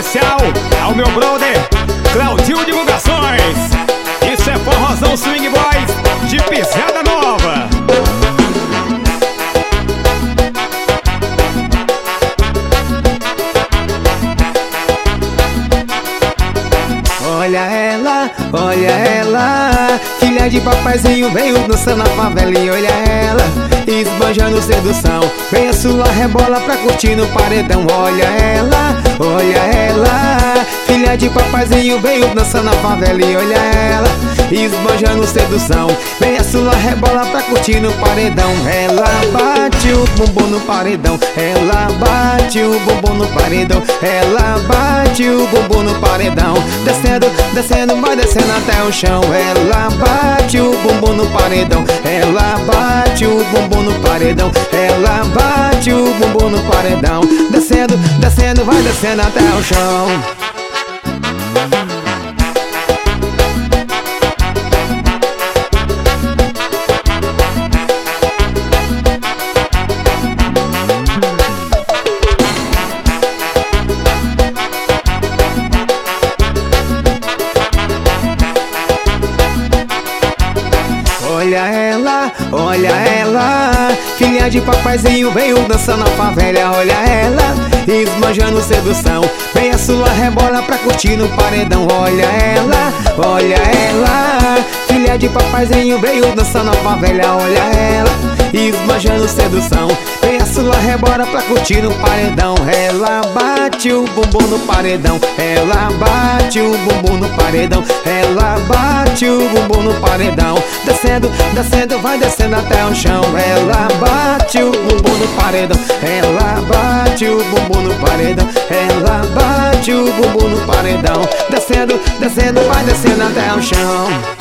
especial ao meu brother Claudinho Divulgações. Isso é forrozão Swing Boys de pisada nova. Olha ela, filha de papaizinho, veio dançando na favela. E olha ela, esbanjando sedução, vem a sua rebola pra curtir no paredão. Olha ela, filha de papaizinho, veio dançando na favela. E olha ela, esbanjando sedução, vem a sua rebola pra curtir no paredão. Ela bate o bumbum no paredão, ela bate o bumbum no paredão, ela bate o bumbum no paredão. Descendo, descendo, vai descendo até o chão. Ela bate o bumbum no paredão, ela bate o bumbum no paredão, ela bate o bumbum no paredão. Descendo, descendo, vai descendo até o chão. Olha ela, filha de papaizinho, veio dançando na favela. Olha ela, esbanjando sedução, vem a sua rebola pra curtir no paredão. Olha ela, filha de papaizinho, veio dançando na favela. Olha ela, esbanjando sedução, vem a sua rebola pra curtir no paredão. Ela bate o bumbum no paredão, ela bate o bumbum no paredão, ela bate o bumbum no paredão. Descendo, descendo, vai descendo até o chão. Ela bate o bumbum no paredão, ela bate o bumbum no paredão, ela bate o bumbum no paredão. Descendo, descendo, vai descendo até o chão.